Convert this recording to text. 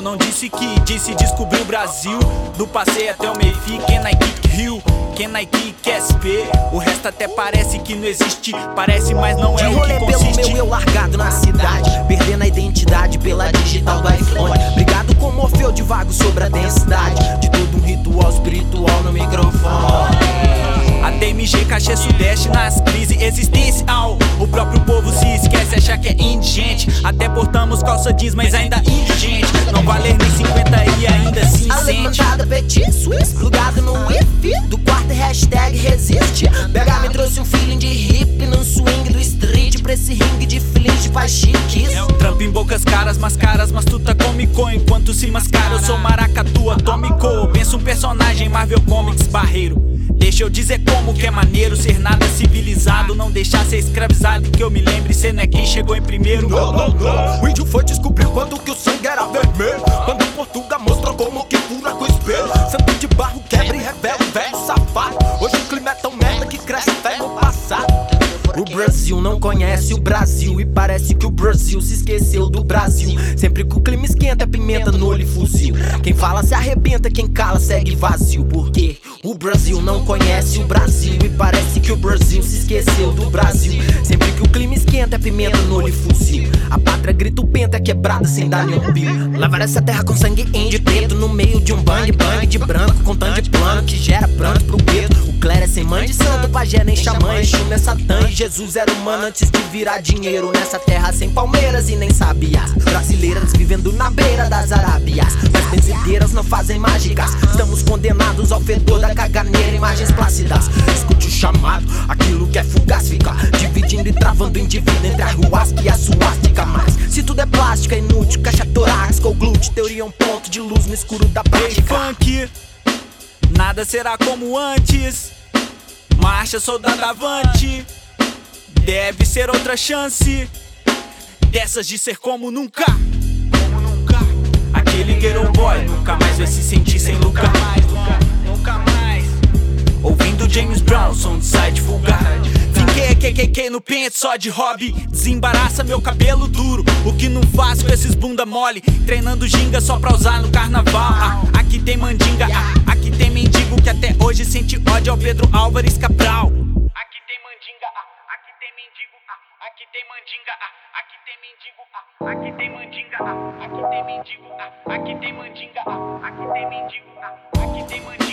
não disse que disse descobrir o Brasil. Do passeio até o Mayfi, can I kick Rio, can I kick SP. O resto até parece que não existe, parece, mas não é o que consiste. Pelo meu eu largado na cidade, perdendo a identidade pela digital do iPhone. Brigado com Morfeu, divago sobre a densidade de todo um ritual espiritual no microfone. A DMG, cachê sudeste nas crises existencial. O próprio povo se esquece, acha que é indigente. Até portamos calça jeans, mas ainda indigente. Não valer nem 50 e ainda se sente. A levantada petit suisse, plugado no Wi-Fi do quarto hashtag resiste. BH me trouxe um feeling de hip num swing do street pra esse ringue de flinch faz chiques. Trampo em bocas caras, mascaras, mas tu tá cômico. Enquanto se mascara eu sou maracatu atômico. Penso um personagem Marvel Comics barreiro. Deixa eu dizer como que é maneiro ser nada civilizado, não deixar ser escravizado. Que eu me lembre, cê não é quem chegou em primeiro. Não. O índio foi descobrir quando que o sangue era vermelho, quando Portugal mostrou como que fura com o espelho. Santo de barro quebra e revela o velho safado. Hoje o clima é tão merda que cresce fé no passado. O Brasil não conhece o Brasil e parece que o Brasil se esqueceu do Brasil. Sempre que o clima esquenta é pimenta no olho e fuzil. Quem fala se arrebenta, quem cala segue vazio. Porque o Brasil não conhece o Brasil e parece que o Brasil se esqueceu do Brasil. Sempre que o clima esquenta é pimenta no olho e fuzil. A pátria grita o penta, é quebrada sem dar nenhum bio. Lavar essa terra com sangue índio preto no meio de um bang bang de branco com tanto de plano que gera pranto pro gueto. O clero é sem mãe de santo, pajé nem xamã, Exu é Satã e Jesus era humano antes de virar dinheiro. Nessa terra sem palmeiras e nem sabiás, brasileiras vivendo na beira das Arábias. Mas benzedeiras não fazem mágicas, estamos condenados ao fedor da caganeira. Imagens plácidas, escute o chamado, aquilo que é fugaz fica dividindo e travando o indivíduo entre a ruasca e a suástica. Mas se tudo é plástico é inútil, caixa torácica ou glúteo, teoria é um ponto de luz no escuro da prática. Ei, funk, nada será como antes. Marcha, soldado avante. Deve ser outra chance dessas de ser como nunca. Aquele ghetto boy nunca mais vai se sentir sem lucro. Nunca mais. Ouvindo James Brown, som de site vulgar. Finquei KKK no pente só de hobby. Desembaraça meu cabelo duro, o que não faço com esses bunda mole. Treinando ginga só pra usar no carnaval. Aqui tem mandinga, aqui tem mendigo que até hoje sente ódio ao Pedro Álvares Cabral. Aqui tem mandinga, aqui tem mendigo, aqui tem mandinga, aqui tem mendigo, aqui tem mandinga, aqui tem mendigo, aqui tem mandinga, aqui tem mendigo, aqui tem mandinga.